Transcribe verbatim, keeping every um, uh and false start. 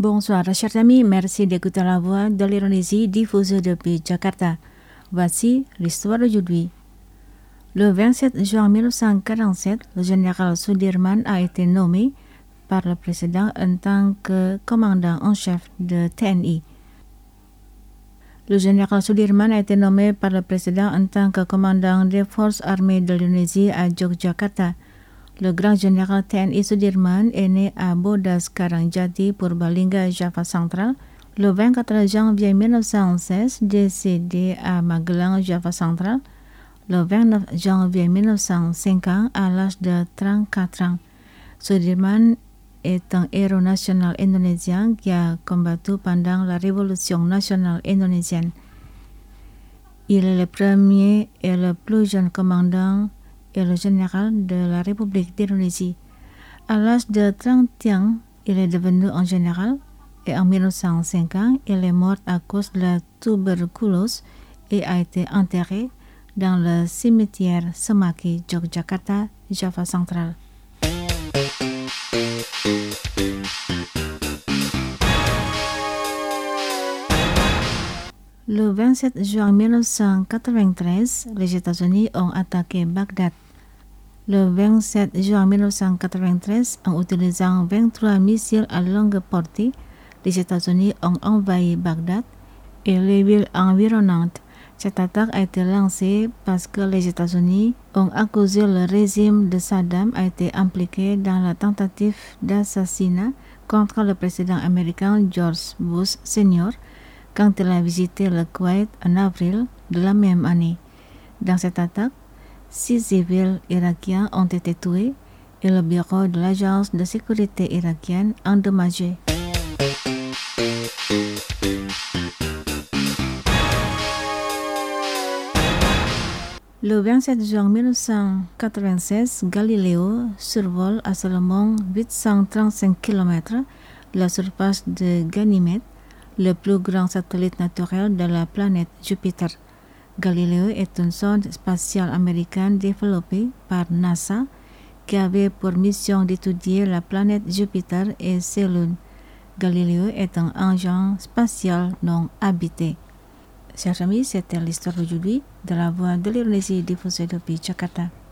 Bonsoir, chers amis, merci d'écouter la voix de l'Indonésie diffusée depuis Jakarta. Voici l'histoire d'aujourd'hui. Le vingt-sept juin mille neuf cent quarante-sept, le général Sudirman a été nommé par le président en tant que commandant en chef de T N I. Le général Sudirman a été nommé par le président en tant que commandant des forces armées de l'Indonésie à Yogyakarta. Le grand général T N I Sudirman est né à Bodas Karangjati, Purbalingga, Java central, le vingt-quatre janvier mille neuf cent seize, décédé à Magelang, Java central, le vingt-neuf janvier mille neuf cent cinquante à l'âge de trente-quatre ans. Sudirman est un héros national indonésien qui a combattu pendant la Révolution nationale indonésienne. Il est le premier et le plus jeune commandant et le général de la République d'Indonésie. À l'âge de trente ans, il est devenu un général et en mille neuf cent cinquante, il est mort à cause de la tuberculose et a été enterré dans le cimetière Semaki, Yogyakarta, Java central. Le vingt-sept juin mille neuf cent quatre-vingt-treize, les États-Unis ont attaqué Bagdad. Le vingt-sept juin mille neuf cent quatre-vingt-treize, en utilisant vingt-trois missiles à longue portée, les États-Unis ont envahi Bagdad et les villes environnantes. Cette attaque a été lancée parce que les États-Unis ont accusé le régime de Saddam a été impliqué dans la tentative d'assassinat contre le président américain George Bush senior quand il a visité le Koweït en avril de la même année. Dans cette attaque, six civils irakiens ont été tués et le bureau de l'agence de sécurité irakienne endommagé. Le vingt-sept juin mille neuf cent quatre-vingt-seize, Galileo survole à seulement huit cent trente-cinq kilomètres la surface de Ganymède, le plus grand satellite naturel de la planète Jupiter. Galileo est une sonde spatiale américaine développée par NASA qui avait pour mission d'étudier la planète Jupiter et ses lunes. Galileo est un engin spatial non habité. Chers amis, c'était l'histoire d'aujourd'hui de la voix de l'Indonésie diffusée depuis Jakarta.